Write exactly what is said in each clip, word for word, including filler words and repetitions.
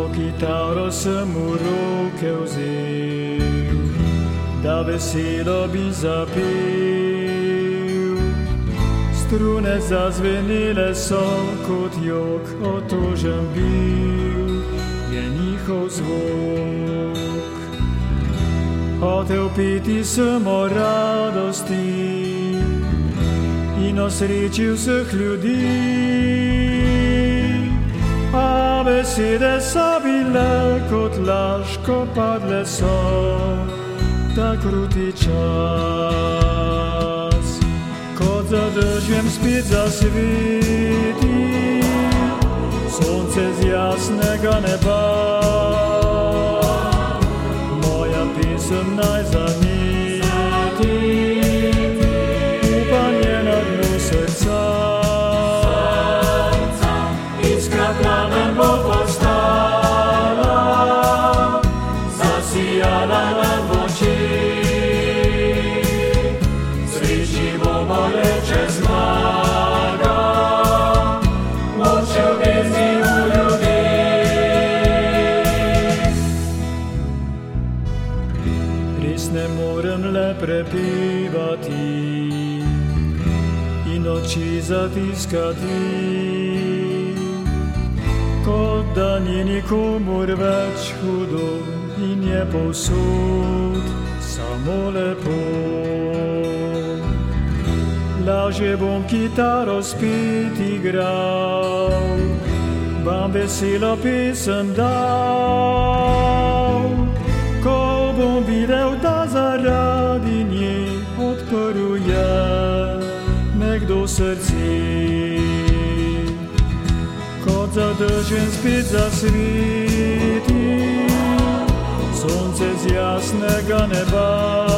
kitaro sem v roke vzel, da veselo bi zapel. Strune zazvenile so, kot jok otožen bil, je njihov zvok. Hotel peti sem o radosti in o sreči vseh ljudi, a besede so bile kot laž, ko padle so ta kruti čas. Kot za dežjem spet zasveti sonce z jasnega neba, moja pesem naj zaneti upanje na dnu srca. Iskra plamen bo postala, zasijala nam v oči, srečni bomo le če zmaga, moč ljubezni v ljudeh. Res ne morem le prepevati in oči zatiskati, kot da ni nikomur več hudo in je povsod samo lepo. Lažje bom kitaro spet igral, vam veselo pesem dal, ko bom videl, da zaradi nje odprl je nekdo srce. Kot za dežjem spet zasveti sonce z jasnega neba,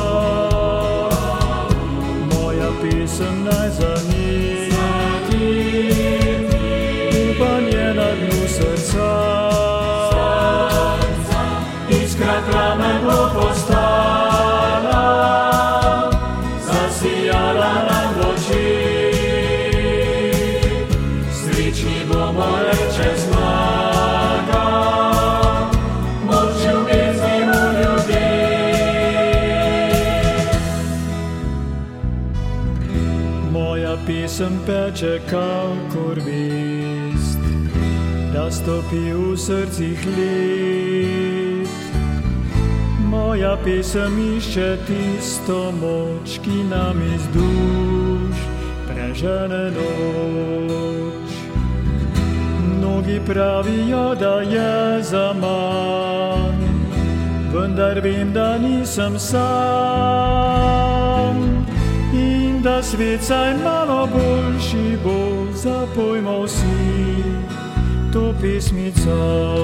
moja pesem naj zaneti upanje na dnu srca. Iskra plamen bo postala, zasijala nam v oči, srečni bomo le če zmaga, moč ljubezni v ljudeh. Moja pesem peče kakor vest, da stopi v srcih let. Moja pesem išče tisto moč, ki nam iz duš prežene noč. Mnogi pravijo, da je zaman, vendar vem, da nisem sam in da svet saj malo boljši bo. Zapojmo vsi to pesmico,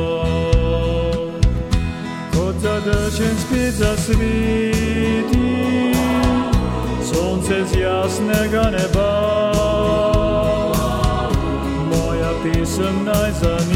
kot za dežjem spet zasveti sonce z jasnega neba, moja pesem naj zaneti